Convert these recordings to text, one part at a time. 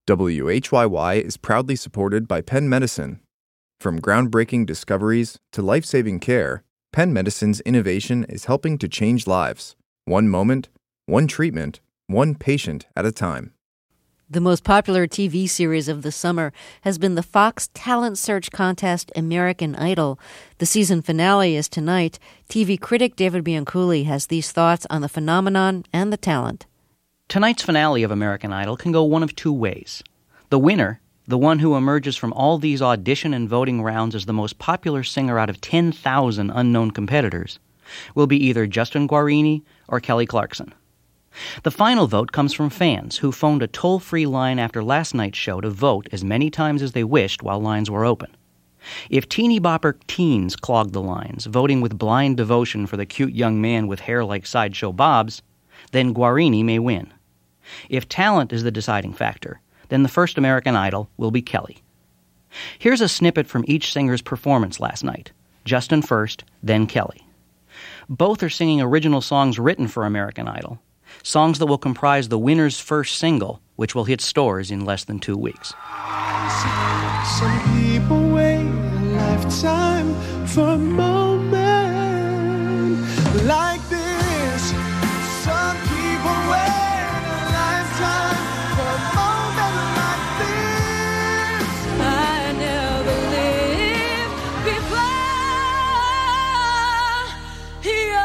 WHYY is proudly supported by Penn Medicine. From groundbreaking discoveries to life-saving care, Penn Medicine's innovation is helping to change lives. One moment, one treatment, one patient at a time. The most popular TV series of the summer has been the Fox talent search contest American Idol. The season finale is tonight. TV critic David Bianculli has these thoughts on the phenomenon and the talent. Tonight's finale of American Idol can go one of two ways. The winner, the one who emerges from all these audition and voting rounds as the most popular singer out of 10,000 unknown competitors, will be either Justin Guarini or Kelly Clarkson. The final vote comes from fans who phoned a toll-free line after last night's show to vote as many times as they wished while lines were open. If teeny bopper teens clogged the lines, voting with blind devotion for the cute young man with hair like Sideshow Bob's, then Guarini may win. If talent is the deciding factor, then the first American Idol will be Kelly. Here's a snippet from each singer's performance last night. Justin first, then Kelly. Both are singing original songs written for American Idol, songs that will comprise the winner's first single, which will hit stores in less than 2 weeks. Some people wait a lifetime for a moment like this. Some people wait a lifetime for a moment like this. I never lived before your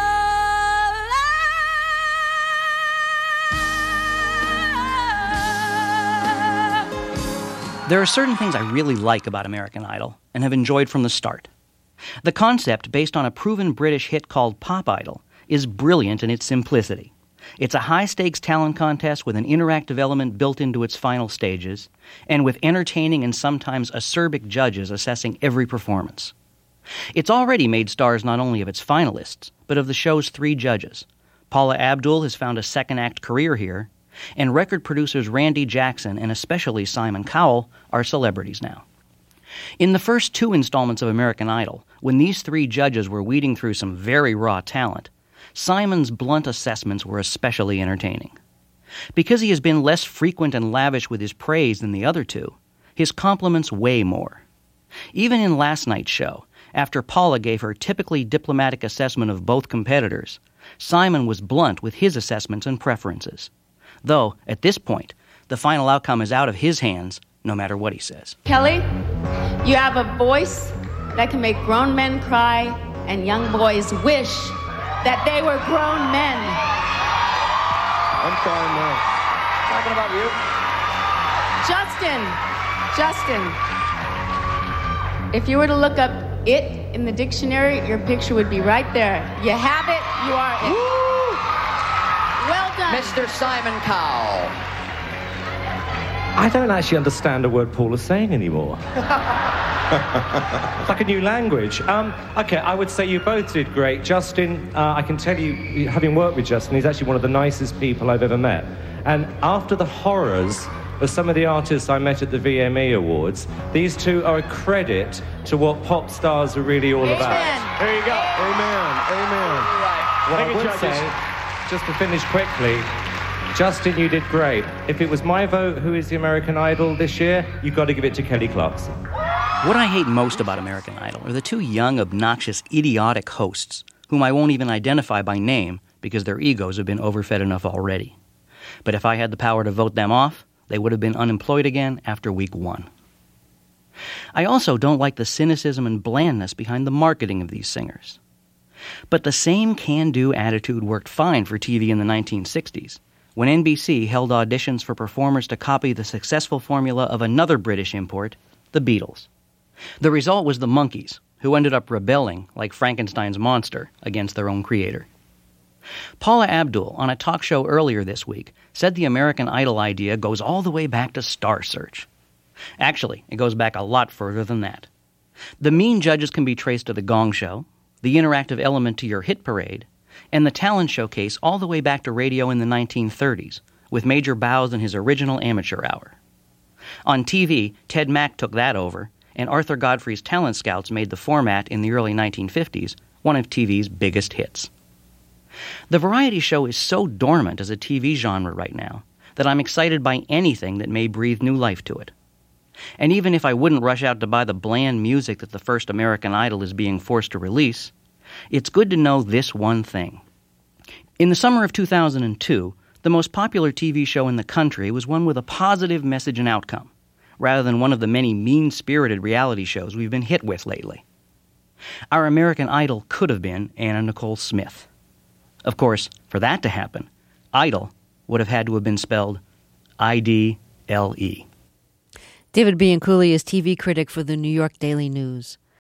love. There are certain things I really like about American Idol and have enjoyed from the start. The concept, based on a proven British hit called Pop Idol, is brilliant in its simplicity. It's a high-stakes talent contest with an interactive element built into its final stages, and with entertaining and sometimes acerbic judges assessing every performance. It's already made stars not only of its finalists, but of the show's 3 judges. Paula Abdul has found a second-act career here, and record producers Randy Jackson and especially Simon Cowell are celebrities now. In the first 2 installments of American Idol, when these 3 judges were weeding through some very raw talent, Simon's blunt assessments were especially entertaining. Because he has been less frequent and lavish with his praise than the other 2, his compliments weigh more. Even in last night's show, after Paula gave her typically diplomatic assessment of both competitors, Simon was blunt with his assessments and preferences. Though, at this point, the final outcome is out of his hands, no matter what he says. Kelly, you have a voice that can make grown men cry and young boys wish that they were grown men. I'm fine now. Talking about you? Justin, if you were to look up it in the dictionary, your picture would be right there. You have it, you are it. Woo! Well done. Mr. Simon Cowell. I don't actually understand a word Paul is saying anymore. It's like a new language. Okay, I would say you both did great. Justin, I can tell you, having worked with Justin, he's actually one of the nicest people I've ever met. And after the horrors of some of the artists I met at the VMA Awards, these 2 are a credit to what pop stars are really all about. There you go. Amen. What I would say, just to finish quickly, Justin, you did great. If it was my vote, who is the American Idol this year, you've got to give it to Kelly Clarkson. What I hate most about American Idol are the 2 young, obnoxious, idiotic hosts, whom I won't even identify by name because their egos have been overfed enough already. But if I had the power to vote them off, they would have been unemployed again after week 1. I also don't like the cynicism and blandness behind the marketing of these singers. But the same can-do attitude worked fine for TV in the 1960s, when NBC held auditions for performers to copy the successful formula of another British import, the Beatles. The result was the Monkees, who ended up rebelling, like Frankenstein's monster, against their own creator. Paula Abdul, on a talk show earlier this week, said the American Idol idea goes all the way back to Star Search. Actually, it goes back a lot further than that. The mean judges can be traced to The Gong Show, the interactive element to Your Hit Parade, and the talent showcase all the way back to radio in the 1930s, with Major Bowes and his original amateur hour. On TV, Ted Mack took that over, and Arthur Godfrey's Talent Scouts made the format in the early 1950s one of TV's biggest hits. The variety show is so dormant as a TV genre right now that I'm excited by anything that may breathe new life to it. And even if I wouldn't rush out to buy the bland music that the first American Idol is being forced to release, it's good to know this one thing. In the summer of 2002, the most popular TV show in the country was one with a positive message and outcome, rather than one of the many mean-spirited reality shows we've been hit with lately. Our American Idol could have been Anna Nicole Smith. Of course, for that to happen, Idol would have had to have been spelled I-D-L-E. David Bianculli is TV critic for the New York Daily News.